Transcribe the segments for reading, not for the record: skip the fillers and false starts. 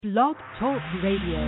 Blog Talk Radio.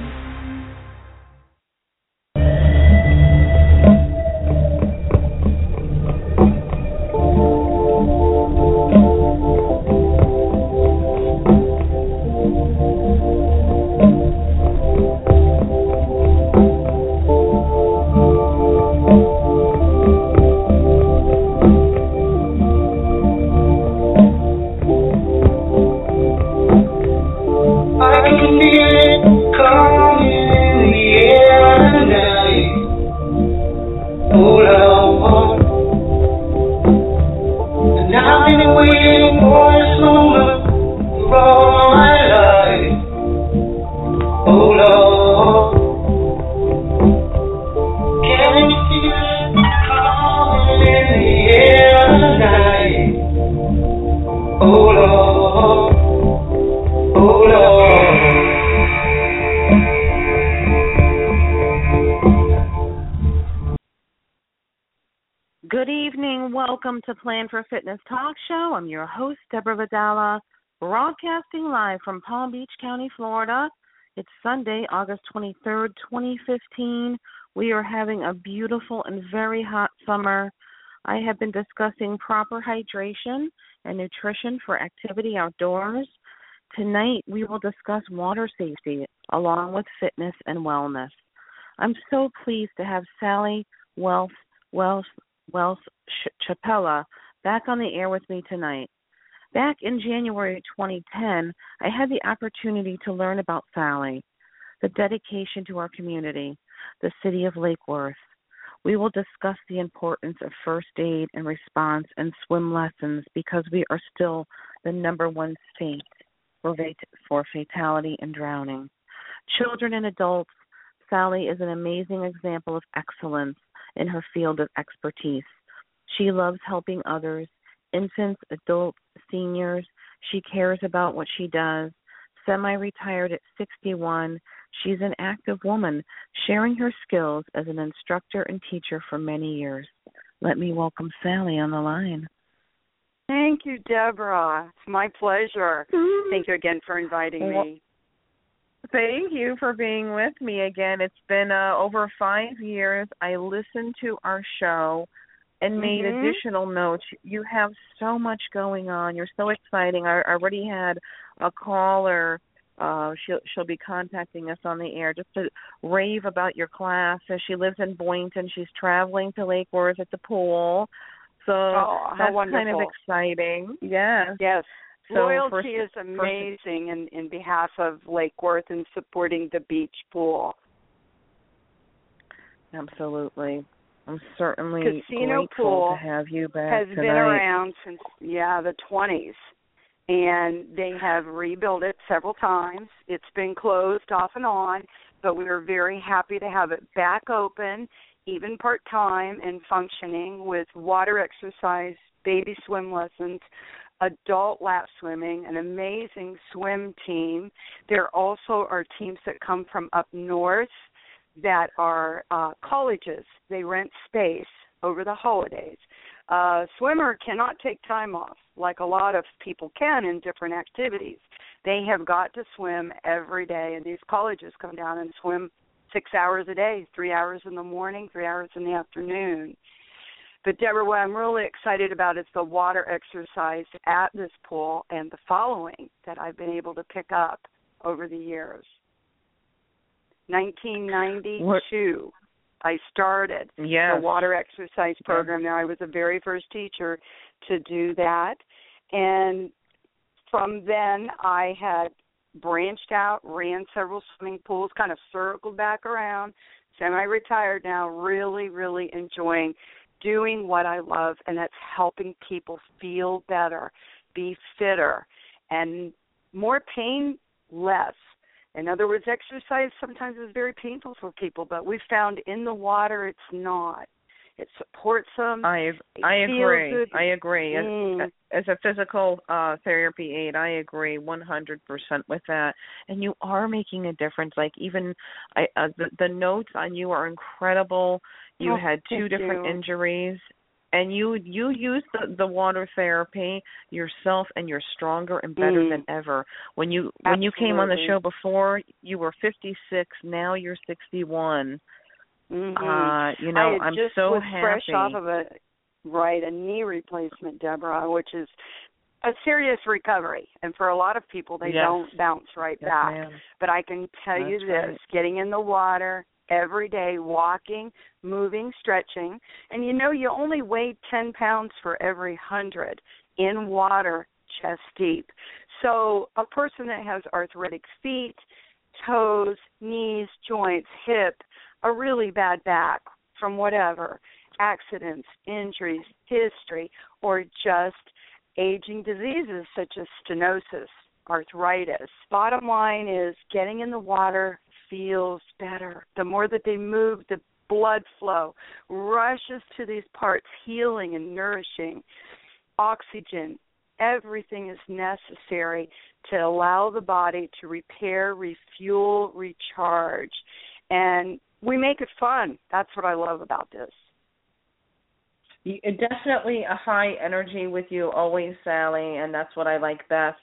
Good evening. Welcome to Plan for Fitness Talk Show. I'm your host, Deborah Vidala, broadcasting live from Palm Beach County, Florida. It's Sunday, August 23rd, 2015. We are having a beautiful and very hot summer. I have been discussing proper hydration and nutrition for activity outdoors. Tonight, we will discuss water safety along with fitness and wellness. I'm so pleased to have Sally Wells Chapella back on the air with me tonight. Back in January 2010, I had the opportunity to learn about Sally, the dedication to our community, the city of Lake Worth. We will discuss the importance of first aid and response and swim lessons because we are still the number one state for fatality and drowning. Children and adults, Sally is an amazing example of excellence in her field of expertise. She loves helping others, infants, adults, seniors. She cares about what she does. Semi-retired at 61, she's an active woman, sharing her skills as an instructor and teacher for many years. Let me welcome Sally on the line. Thank you, Deborah. It's my pleasure. Thank you again for inviting me. Thank you for being with me again. It's been over 5 years. I listened to our show and made additional notes. You have so much going on. You're so exciting. I already had a caller. She'll be contacting us on the air just to rave about your class. So she lives in Boynton. She's traveling to Lake Worth at the pool. So that's kind of exciting. Yeah. Yes. So Loyalty is amazing in behalf of Lake Worth and supporting the beach pool. Absolutely. I'm certainly Casino grateful pool to have you back has tonight. been around since, the 20s, and they have rebuilt it several times. It's been closed off and on, but we are very happy to have it back open, even part-time and functioning with water exercise, baby swim lessons, adult lap swimming, an amazing swim team. There also are teams that come from up north that are colleges. They rent space over the holidays. Swimmer cannot take time off like a lot of people can in different activities. They have got to swim every day, and these colleges come down and swim 6 hours a day, 3 hours in the morning, 3 hours in the afternoon. But, Deborah, what I'm really excited about is the water exercise at this pool and the following that I've been able to pick up over the years. 1992, I started the water exercise program there. I was the very first teacher to do that. And from then, I had branched out, ran several swimming pools, kind of circled back around, semi-retired now, really, really enjoying doing what I love, and that's helping people feel better, be fitter, and more pain, less. In other words, exercise sometimes is very painful for people, but we found in the water it's not. It supports them. I agree. I agree. As a physical therapy aide, I agree 100% with that. And you are making a difference. Like even the notes on you are incredible. You had two different injuries, And you use the water therapy yourself, and you're stronger and better than ever. When you came on the show before, you were 56. Now you're 61. I'm so happy. Fresh off of a knee replacement, Deborah, which is a serious recovery, and for a lot of people, they don't bounce right back. Ma'am. But I can tell you this: getting in the water every day, walking, moving, stretching, and you only weigh 10 pounds for every 100 in water, chest deep. So a person that has arthritic feet, toes, knees, joints, hip, a really bad back from whatever, accidents, injuries, history, or just aging diseases such as stenosis, arthritis. Bottom line is getting in the water feels better. The more that they move, the blood flow rushes to these parts, healing and nourishing. Oxygen, everything is necessary to allow the body to repair, refuel, recharge. And we make it fun. That's what I love about this. Definitely a high energy with you always, Sally, and that's what I like best.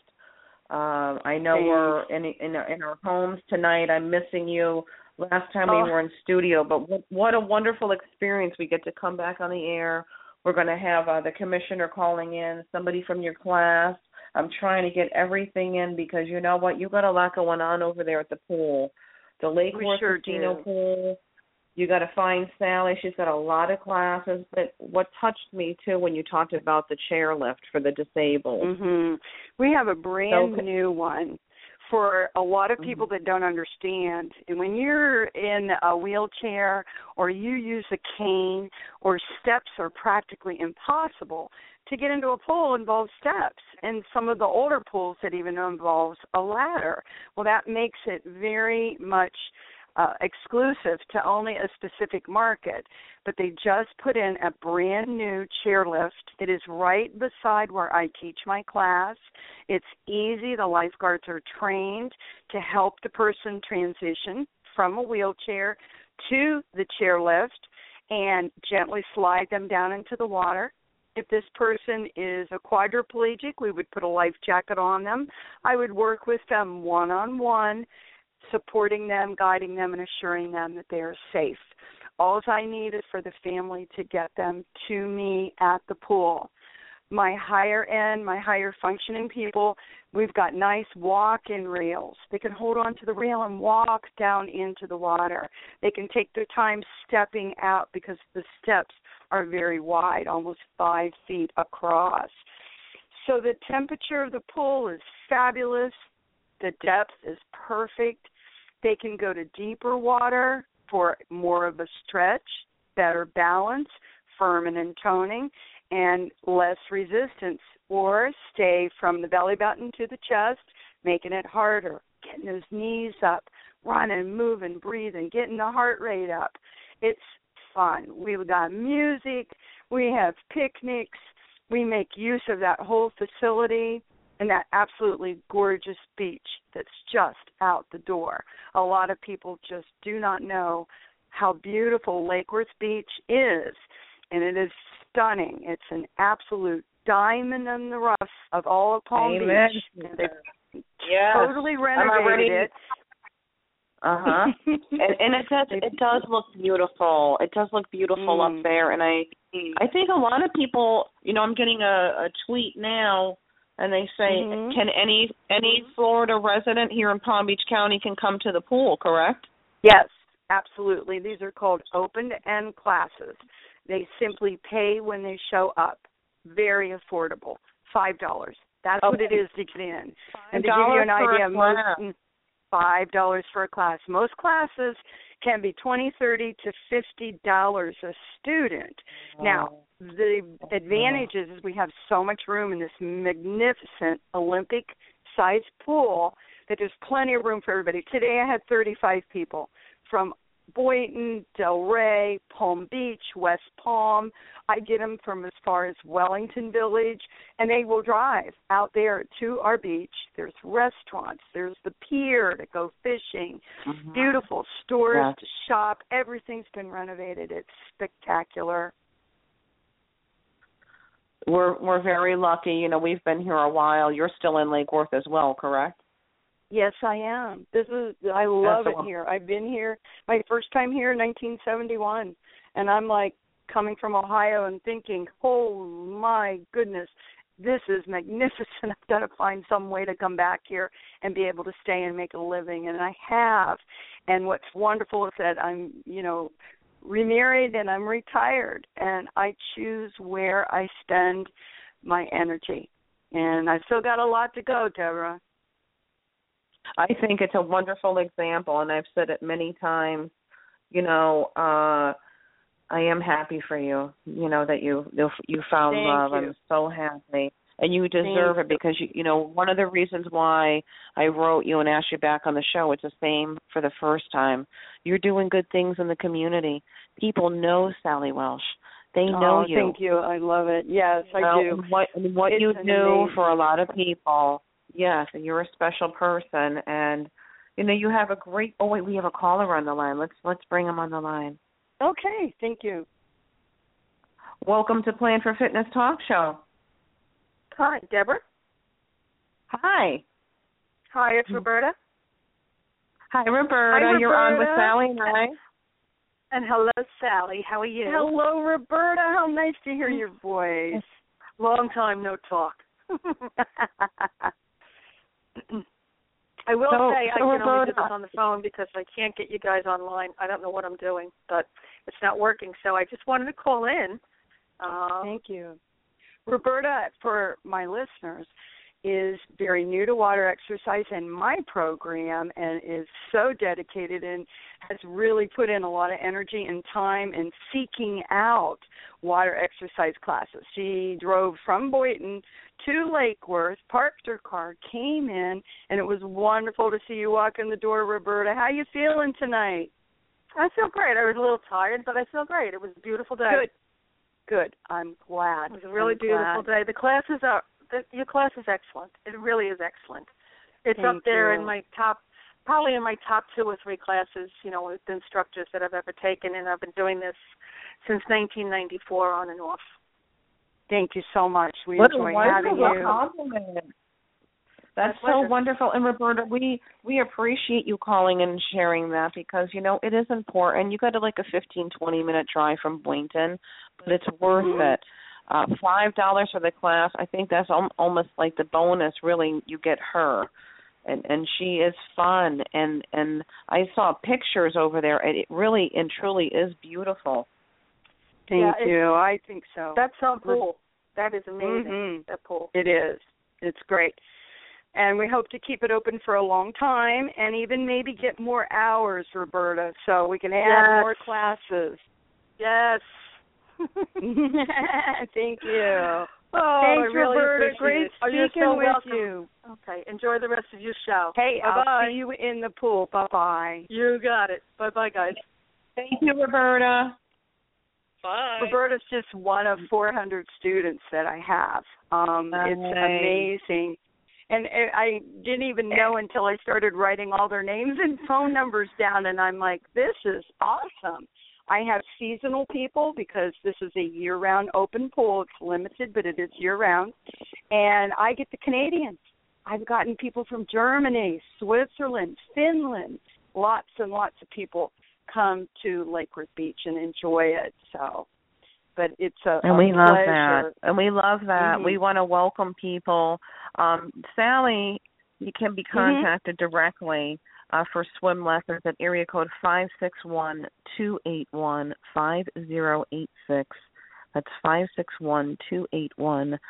I know we're in our homes tonight. I'm missing you. Last time we were in studio, but what a wonderful experience. We get to come back on the air. We're going to have the commissioner calling in, somebody from your class. I'm trying to get everything in because you know what? You've got a lot going on over there at the pool. The Lake Worth Casino pool. You got to find Sally. She's got a lot of classes. But what touched me, too, when you talked about the chairlift for the disabled. We have a brand new one for a lot of people that don't understand. And when you're in a wheelchair or you use a cane or steps are practically impossible, to get into a pool involves steps. And some of the older pools that even involves a ladder. Well, that makes it very much exclusive to only a specific market, but they just put in a brand new chairlift. It is right beside where I teach my class. It's easy. The lifeguards are trained to help the person transition from a wheelchair to the chairlift and gently slide them down into the water. If this person is a quadriplegic, we would put a life jacket on them. I would work with them one-on-one, supporting them, guiding them, and assuring them that they are safe. All I need is for the family to get them to me at the pool. My higher end, my higher functioning people, we've got nice walk-in rails. They can hold on to the rail and walk down into the water. They can take their time stepping out because the steps are very wide, almost 5 feet across. So the temperature of the pool is fabulous. The depth is perfect. They can go to deeper water for more of a stretch, better balance, firming and toning, and less resistance, or stay from the belly button to the chest, making it harder, getting those knees up, running, moving, breathing, getting the heart rate up. It's fun. We've got music. We have picnics. We make use of that whole facility and that absolutely gorgeous beach that's just out the door. A lot of people just do not know how beautiful Lake Worth Beach is, and it is stunning. It's an absolute diamond in the rough of all of Palm Beach. They've totally renovated it. and it does look beautiful. It does look beautiful up there, and I think a lot of people, I'm getting a tweet now. And they say, can any Florida resident here in Palm Beach County can come to the pool, correct? Yes, absolutely. These are called open-end classes. They simply pay when they show up. Very affordable, $5. That's what it is to get in. And to give you an idea, $5 for a class. Most classes can be $20, $30 to $50 a student. Now, the advantage is we have so much room in this magnificent Olympic-sized pool that there's plenty of room for everybody. Today I had 35 people from Boynton, Delray, Palm Beach, West Palm. I get them from as far as Wellington Village, and they will drive out there to our beach. There's restaurants. There's the pier to go fishing, beautiful stores to shop. Everything's been renovated. It's spectacular. We're very lucky. You know, we've been here a while. You're still in Lake Worth as well, correct? Yes, I am. I love it here. I've been here, my first time here in 1971, and I'm like coming from Ohio and thinking, oh my goodness, this is magnificent. I've got to find some way to come back here and be able to stay and make a living, and I have. And what's wonderful is that I'm, remarried and I'm retired, and I choose where I spend my energy. And I've still got a lot to go, Deborah. I think it's a wonderful example, and I've said it many times. I am happy for you. That you found Thank love. you. I'm so happy, and you deserve it because one of the reasons why I wrote you and asked you back on the show. It's the same for the first time. You're doing good things in the community. People know Sally Welsh. They know you. Thank you. I love it. Yes, I do. What you do amazing. for a lot of people. Yes, and you're a special person, and you have a great. Oh wait, we have a caller on the line. Let's bring him on the line. Okay, thank you. Welcome to Plan for Fitness Talk Show. Hi, Deborah. Hi. Hi, it's Roberta. Hi, Roberta. Hi, Roberta. You're on with Sally and I. And hello, Sally. How are you? Hello, Roberta. How nice to hear your voice. Long time no talk. I will say I can only do this on the phone because I can't get you guys online. I don't know what I'm doing, but it's not working. So I just wanted to call in. Thank you. Roberta, for my listeners, is very new to water exercise and my program and is so dedicated and has really put in a lot of energy and time in seeking out water exercise classes. She drove from Boynton to Lake Worth, parked her car, came in, and it was wonderful to see you walk in the door, Roberta. How you feeling tonight? I feel great. I was a little tired, but I feel great. It was a beautiful day. Good. I'm glad. It was a really beautiful day. Your class is excellent. It really is excellent. It's Thank up there you. in my top 2 or 3 classes, with instructors that I've ever taken, and I've been doing this since 1994 on and off. Thank you so much. We What enjoy a having you. Compliment. That's so wonderful. And Roberta, we appreciate you calling and sharing that because, it is important. You got a 15-20 minute drive from Boynton, but it's worth it. $5 for the class. I think that's almost like the bonus. Really, you get her, and she is fun. And I saw pictures over there, and it really and truly is beautiful. Thank you. I think so. That's our pool. That is amazing. Mm-hmm. That pool. It is. It's great. And we hope to keep it open for a long time and even maybe get more hours, Roberta, so we can add more classes. Yes. Thank you. Oh, thanks, I really Roberta. appreciate it. Great speaking with welcome. you. Okay. Enjoy the rest of your show. Hey, bye-bye. I'll see you in the pool. Bye-bye. You got it. Bye-bye, guys. Thank you, Roberta. Bye. Roberta's just one of 400 students that I have. It's amazing. And I didn't even know until I started writing all their names and phone numbers down, and I'm like, this is awesome. I have seasonal people because this is a year-round open pool. It's limited, but it is year-round. And I get the Canadians. I've gotten people from Germany, Switzerland, Finland. Lots and lots of people come to Lake Worth Beach and enjoy it. So, but it's a and we pleasure. love that. And we love that. Mm-hmm. We want to welcome people. Sally, you can be contacted directly for swim lessons at area code 561-281-5086. That's 561-281-5086.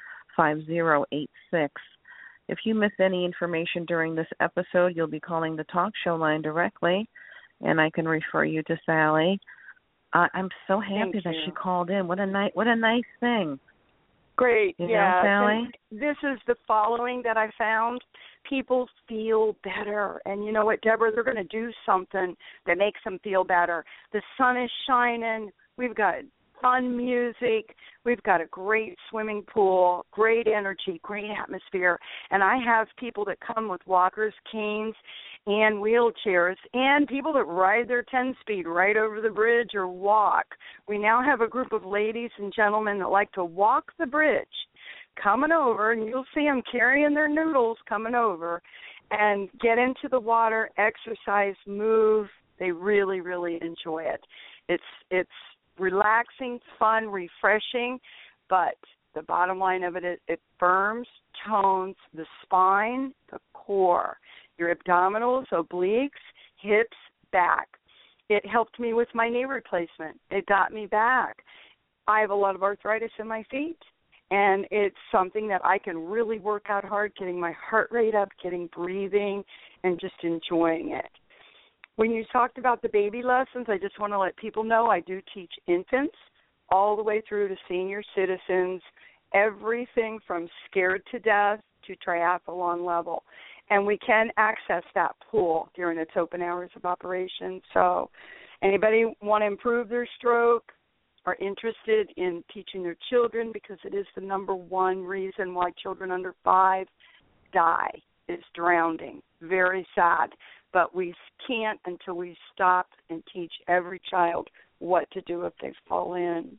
If you miss any information during this episode, you'll be calling the talk show line directly, and I can refer you to Sally. I'm so happy that she called in. What a nice thing. Great, Sally? This is the following that I found. People feel better. And you know what, Deborah, they're going to do something that makes them feel better. The sun is shining. We've got fun music. We've got a great swimming pool, great energy, great atmosphere. And I have people that come with walkers, canes, and wheelchairs, and people that ride their 10-speed right over the bridge or walk. We now have a group of ladies and gentlemen that like to walk the bridge, coming over, and you'll see them carrying their noodles coming over, and get into the water, exercise, move. They really, really enjoy it. It's relaxing, fun, refreshing, but the bottom line of it is it firms, tones the spine, the core, your abdominals, obliques, hips, back. It helped me with my knee replacement. It got me back. I have a lot of arthritis in my feet, and it's something that I can really work out hard, getting my heart rate up, getting breathing, and just enjoying it. When you talked about the baby lessons, I just want to let people know I do teach infants all the way through to senior citizens, everything from scared to death to triathlon level. And we can access that pool during its open hours of operation. So anybody want to improve their stroke, are interested in teaching their children, because it is the number one reason why children under 5 die, is drowning. Very sad. But we can't until we stop and teach every child what to do if they fall in.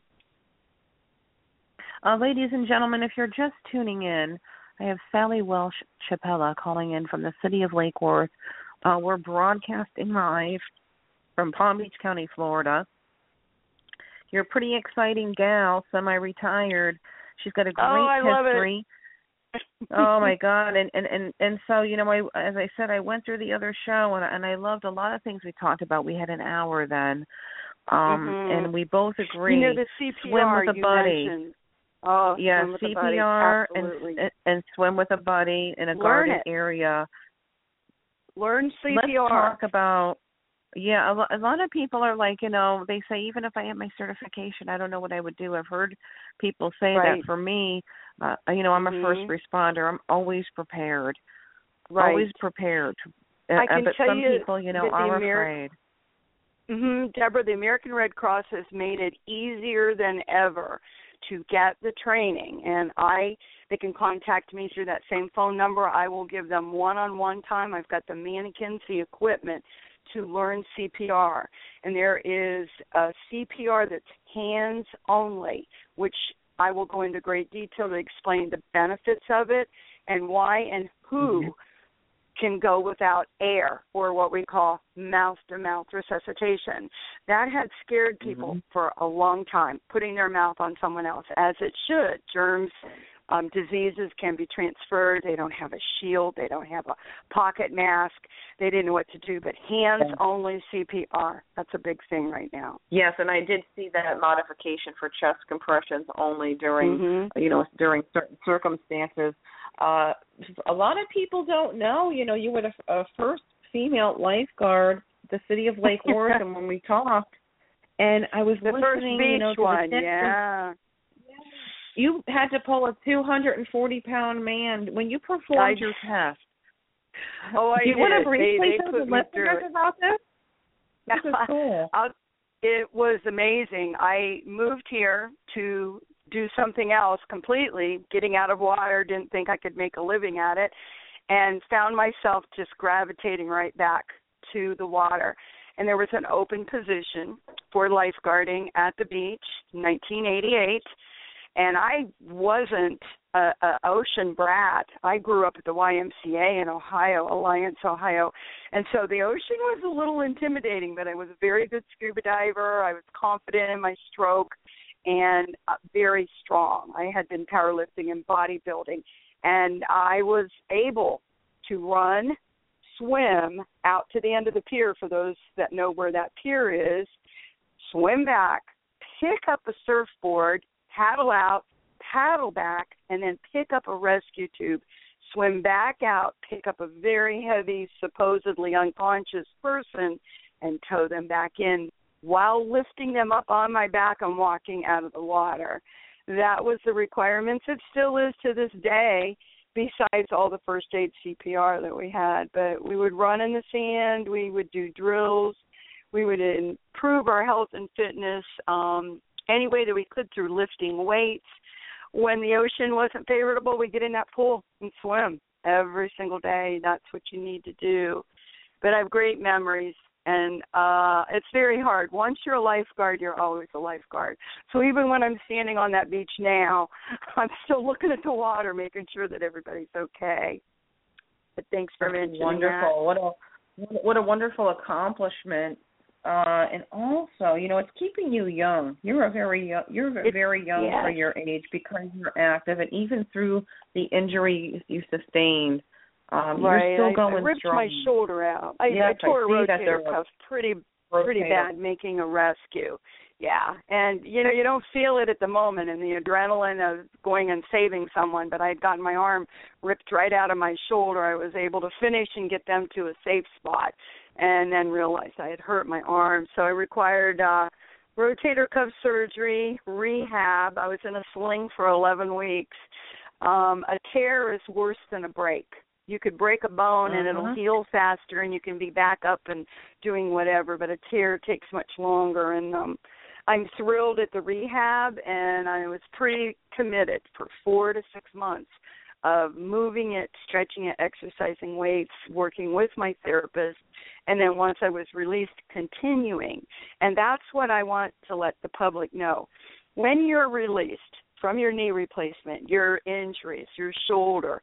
Ladies and gentlemen, if you're just tuning in, I have Sally Welsh Chapella calling in from the city of Lake Worth. We're broadcasting live from Palm Beach County, Florida. You're a pretty exciting gal, semi-retired. She's got a great history. I love it. Oh my God! And so, you know, as I said, I went through the other show, and I loved a lot of things we talked about. We had an hour then, and we both agreed. You know, the CPR swim with a buddy. Mentioned. Oh, yeah, CPR and swim with a buddy in a guarded area. Learn CPR. Let's talk about. Yeah, a lot of people are like, you know, they say, even if I have my certification, I don't know what I would do. I've heard people say that. For me, you know, I'm a first responder. I'm always prepared. Right. Always prepared. I can but tell some you people, you know, are afraid. Deborah, the American Red Cross has made it easier than ever to get the training, and they can contact me through that same phone number. I will give them one-on-one time. I've got the mannequins, the equipment to learn CPR, and there is a CPR that's hands only, which I will go into great detail to explain the benefits of it and why and who can go without air, or what we call mouth-to-mouth resuscitation. That had scared people for a long time, putting their mouth on someone else, as it should. Germs, diseases can be transferred. They don't have a shield. They don't have a pocket mask. They didn't know what to do, but hands-only CPR, that's a big thing right now. Yes, and I did see that modification for chest compressions only during, you know, during certain circumstances. A lot of people don't know, you know, you were the first female lifeguard, the city of Lake Worth, and when we talked, and I was the listening, first beach you know, to one, the yeah. You had to pull a 240-pound man when you performed your test. Oh, I did. Do you want to briefly tell the listeners about this? This is cool. It was amazing. I moved here to do something else completely, getting out of water, didn't think I could make a living at it, and found myself just gravitating right back to the water. And there was an open position for lifeguarding at the beach in 1988, and I wasn't a ocean brat. I grew up at the YMCA in Ohio, Alliance, Ohio, and so the ocean was a little intimidating, but I was a very good scuba diver. I was confident in my stroke and very strong. I had been powerlifting and bodybuilding, and I was able to run, swim out to the end of the pier, for those that know where that pier is, swim back, pick up a surfboard, paddle out, paddle back, and then pick up a rescue tube, swim back out, pick up a very heavy, supposedly unconscious person, and tow them back in while lifting them up on my back and walking out of the water. That was the requirements. It still is to this day, besides all the first aid CPR that we had. But we would run in the sand. We would do drills. We would improve our health and fitness any way that we could through lifting weights. When the ocean wasn't favorable, we'd get in that pool and swim every single day. That's what you need to do. But I have great memories, and it's very hard. Once you're a lifeguard, you're always a lifeguard. So even when I'm standing on that beach now, I'm still looking at the water, making sure that everybody's okay. But thanks for mentioning wonderful. that. What a wonderful accomplishment. And also, it's keeping you young. You're very young Yes. for your age because you're active, and even through the injury you sustained, you're still going I ripped strong. my shoulder out. I tore a rotator cuff pretty bad making a rescue. Yeah, and you don't feel it at the moment and the adrenaline of going and saving someone, but I had gotten my arm ripped right out of my shoulder. I was able to finish and get them to a safe spot, and then realized I had hurt my arm. So I required rotator cuff surgery, rehab. I was in a sling for 11 weeks. A tear is worse than a break. You could break a bone and it'll heal faster and you can be back up and doing whatever, but a tear takes much longer. And I'm thrilled at the rehab, and I was pretty committed for 4 to 6 months of moving it, stretching it, exercising weights, working with my therapist, and then once I was released, continuing. And that's what I want to let the public know. When you're released from your knee replacement, your injuries, your shoulder,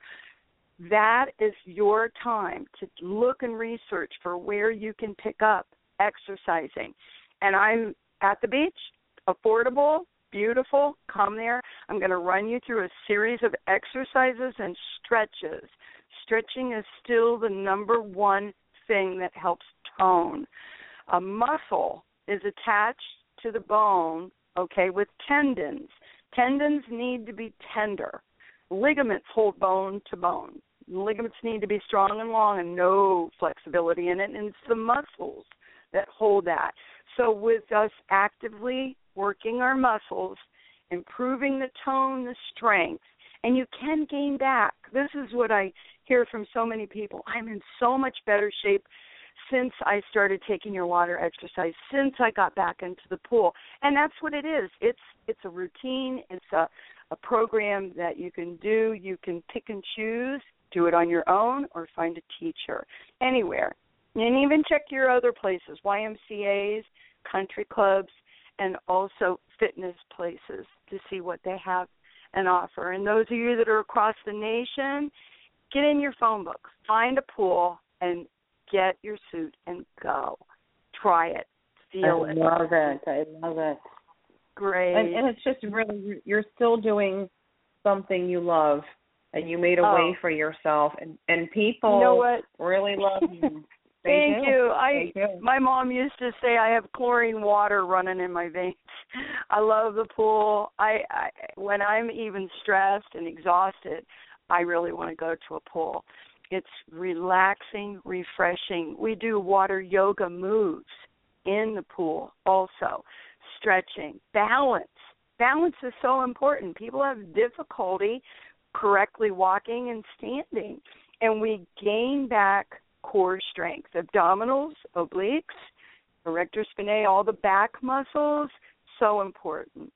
that is your time to look and research for where you can pick up exercising. And I'm at the beach, affordable, beautiful. Come there. I'm going to run you through a series of exercises and stretches. Stretching is still the number one thing that helps tone. A muscle is attached to the bone, with tendons. Tendons need to be tender. Ligaments hold bone to bone. Ligaments need to be strong and long and no flexibility in it, and it's the muscles that hold that. So with us actively working our muscles, improving the tone, the strength, and you can gain back. This is what I hear from so many people. I'm in so much better shape since I started taking your water exercise, since I got back into the pool. And that's what it is. It's a routine. It's a program that you can do. You can pick and choose, do it on your own, or find a teacher anywhere. And even check your other places, YMCAs, country clubs, and also fitness places to see what they have and offer. And those of you that are across the nation, get in your phone book, find a pool, and get your suit and go. Try it. Feel it. I love it. Great. And it's just really, you're still doing something you love, and you made a way for yourself, and people really love you. Thank you. My mom used to say I have chlorine water running in my veins. I love the pool. I when I'm even stressed and exhausted, I really want to go to a pool. It's relaxing, refreshing. We do water yoga moves in the pool also. Stretching, balance. Balance is so important. People have difficulty correctly walking and standing, and we gain back core strength, abdominals, obliques, erector spinae, all the back muscles, so important.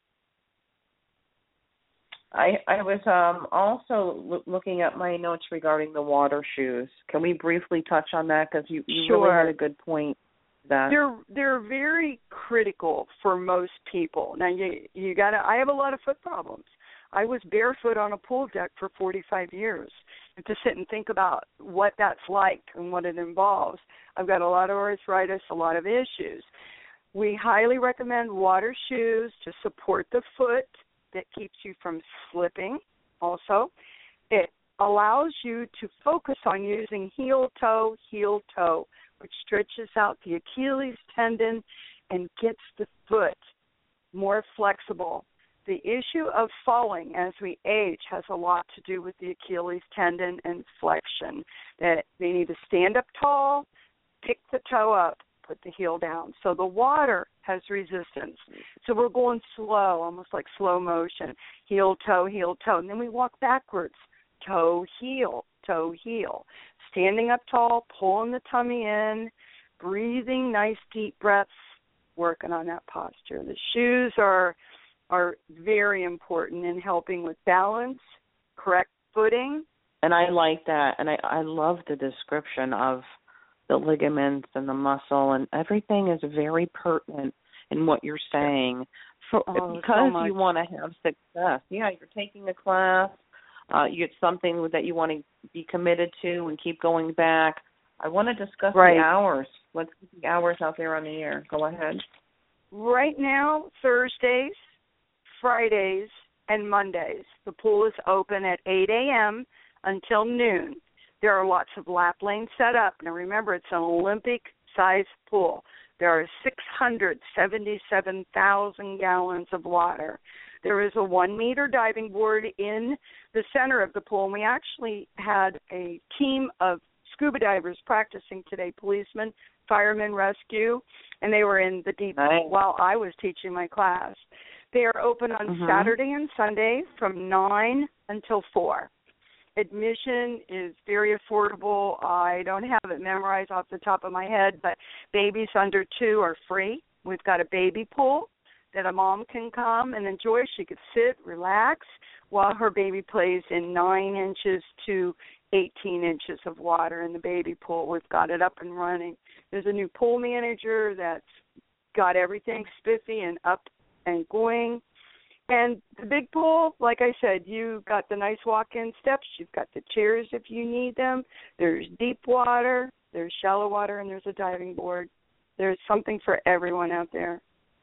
I was also looking at my notes regarding the water shoes. Can we briefly touch on that? Because you really had a good point. That they're very critical for most people. Now you got to. I have a lot of foot problems. I was barefoot on a pool deck for 45 years. And to sit and think about what that's like and what it involves, I've got a lot of arthritis, a lot of issues. We highly recommend water shoes to support the foot that keeps you from slipping. Also, it allows you to focus on using heel-toe, which stretches out the Achilles tendon and gets the foot more flexible. The issue of falling as we age has a lot to do with the Achilles tendon and flexion. That they need to stand up tall, pick the toe up, put the heel down. So the water has resistance. So we're going slow, almost like slow motion. Heel, toe, and then we walk backwards. Toe, heel, standing up tall, pulling the tummy in, breathing nice deep breaths, working on that posture. The shoes are very important in helping with balance, correct footing. And I like that, and I love the description of the ligaments and the muscle, and everything is very pertinent in what you're saying because so you want to have success. Yeah, you're taking a class. You get something that you want to be committed to and keep going back. I want to discuss the hours. Let's get the hours out there on the air. Go ahead. Right now, Thursdays, Fridays, and Mondays. The pool is open at 8 a.m. until noon. There are lots of lap lanes set up. Now remember, it's an Olympic-sized pool. There are 677,000 gallons of water. There is a 1-meter diving board in the center of the pool, and we actually had a team of scuba divers practicing today, policemen, firemen, rescue, and they were in the deep while I was teaching my class. They are open on Saturday and Sunday from 9 until 4. Admission is very affordable. I don't have it memorized off the top of my head, but babies under 2 are free. We've got a baby pool that a mom can come and enjoy. She could sit, relax, while her baby plays in 9 inches to 18 inches of water in the baby pool. We've got it up and running. There's a new pool manager that's got everything spiffy and up and going. And the big pool, like I said, you got the nice walk-in steps. You've got the chairs if you need them. There's deep water, there's shallow water, and there's a diving board. There's something for everyone out there.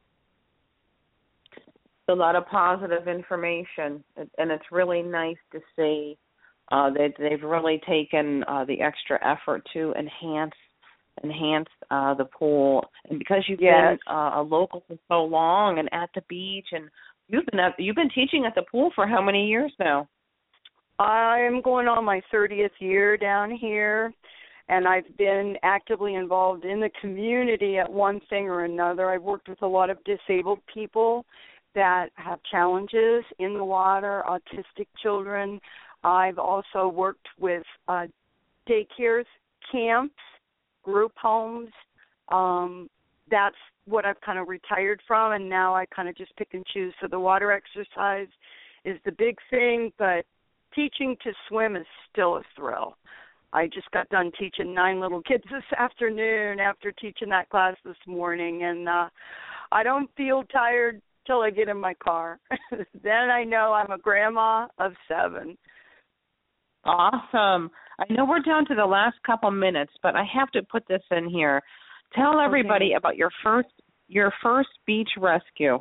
A lot of positive information, and it's really nice to see that they've really taken the extra effort to enhance the pool. And because you've been a local for so long and at the beach, and you've been teaching at the pool for how many years now? I'm going on my 30th year down here, and I've been actively involved in the community at one thing or another. I've worked with a lot of disabled people that have challenges in the water, autistic children. I've also worked with daycares, camps, group homes. That's what I've kind of retired from, and now I kind of just pick and choose. So the water exercise is the big thing, but teaching to swim is still a thrill. I just got done teaching 9 little kids this afternoon after teaching that class this morning, and I don't feel tired till I get in my car. Then I know I'm a grandma of 7. Awesome. I know we're down to the last couple minutes, but I have to put this in here. Tell everybody about your first beach rescue.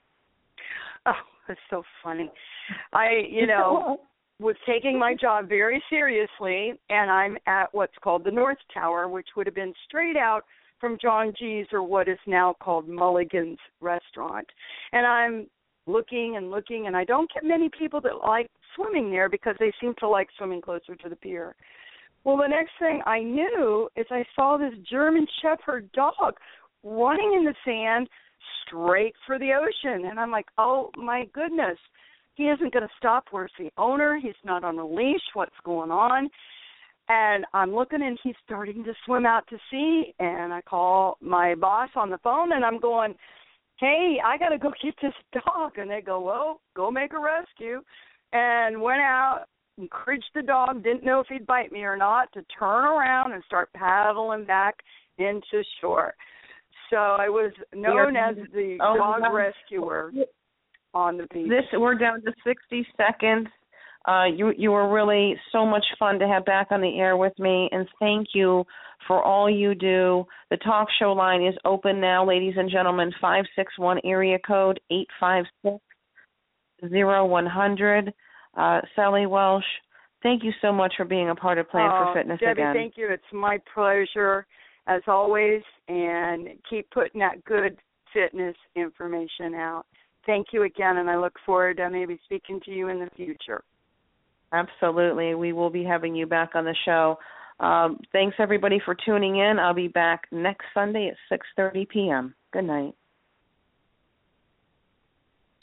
Oh, that's so funny. I was taking my job very seriously, and I'm at what's called the North Tower, which would have been straight out from John G's, or what is now called Mulligan's Restaurant. And I'm looking, and I don't get many people that like swimming there because they seem to like swimming closer to the pier. Well, the next thing I knew is I saw this German Shepherd dog running in the sand straight for the ocean. And I'm like, oh, my goodness, he isn't going to stop. Where's the owner? He's not on a leash. What's going on? And I'm looking, and he's starting to swim out to sea. And I call my boss on the phone, and I'm going, hey, I got to go get this dog. And they go, well, go make a rescue. And went out, encouraged the dog, didn't know if he'd bite me or not, to turn around and start paddling back into shore. So I was known as the dog rescuer on the beach. We're down to 60 seconds. You were really so much fun to have back on the air with me, and thank you for all you do. The talk show line is open now, ladies and gentlemen, 561 area code 856-0100. Sally Welsh, thank you so much for being a part of Plan for Fitness Debbie, again. Thank you. It's my pleasure, as always, and keep putting that good fitness information out. Thank you again, and I look forward to maybe speaking to you in the future. Absolutely. We will be having you back on the show. Thanks, everybody, for tuning in. I'll be back next Sunday at 6:30 p.m. Good night.